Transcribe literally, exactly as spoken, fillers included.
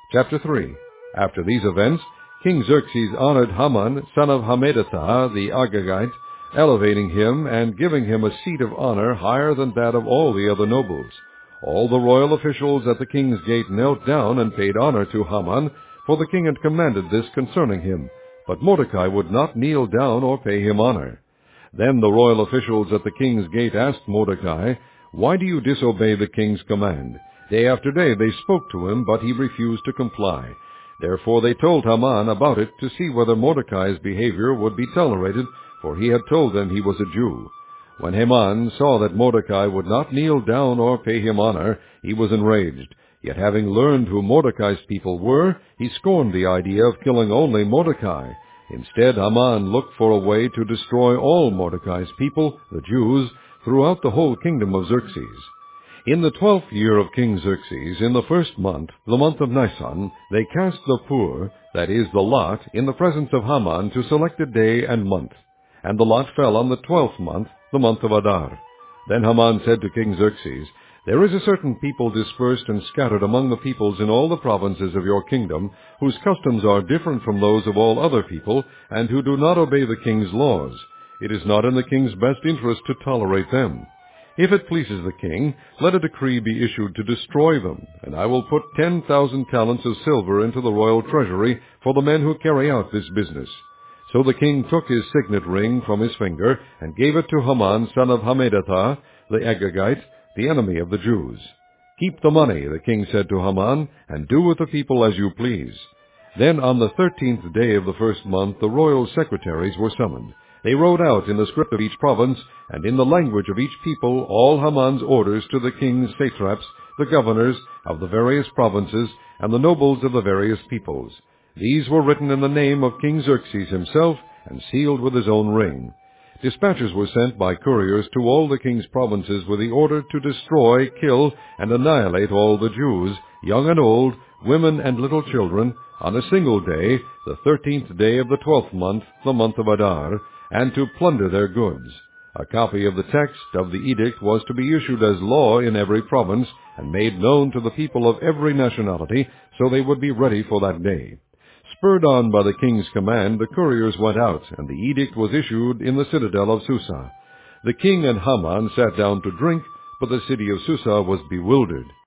Chapter three. After these events, King Xerxes honored Haman, son of Hammedatha, the Agagite, elevating him and giving him a seat of honor higher than that of all the other nobles. All the royal officials at the king's gate knelt down and paid honor to Haman, for the king had commanded this concerning him. But Mordecai would not kneel down or pay him honor. Then the royal officials at the king's gate asked Mordecai, "Why do you disobey the king's command?" Day after day they spoke to him, but he refused to comply. Therefore they told Haman about it to see whether Mordecai's behavior would be tolerated, for he had told them he was a Jew. When Haman saw that Mordecai would not kneel down or pay him honor, he was enraged. Yet having learned who Mordecai's people were, he scorned the idea of killing only Mordecai. Instead, Haman looked for a way to destroy all Mordecai's people, the Jews, throughout the whole kingdom of Xerxes. In the twelfth year of King Xerxes, in the first month, the month of Nisan, they cast the pur, that is, the lot, in the presence of Haman to select a day and month. And the lot fell on the twelfth month, the month of Adar. Then Haman said to King Xerxes, "There is a certain people dispersed and scattered among the peoples in all the provinces of your kingdom, whose customs are different from those of all other people, and who do not obey the king's laws. It is not in the king's best interest to tolerate them. If it pleases the king, let a decree be issued to destroy them, and I will put ten thousand talents of silver into the royal treasury for the men who carry out this business." So the king took his signet ring from his finger and gave it to Haman, son of Hammedatha, the Agagite, the enemy of the Jews. "Keep the money," the king said to Haman, "and do with the people as you please." Then on the thirteenth day of the first month the royal secretaries were summoned. They wrote out in the script of each province, and in the language of each people, all Haman's orders to the king's satraps, the governors of the various provinces, and the nobles of the various peoples. These were written in the name of King Xerxes himself, and sealed with his own ring. Dispatches were sent by couriers to all the king's provinces with the order to destroy, kill, and annihilate all the Jews, young and old, women and little children, on a single day, the thirteenth day of the twelfth month, the month of Adar, and to plunder their goods. A copy of the text of the edict was to be issued as law in every province, and made known to the people of every nationality, so they would be ready for that day. Spurred on by the king's command, the couriers went out, and the edict was issued in the citadel of Susa. The king and Haman sat down to drink, but the city of Susa was bewildered.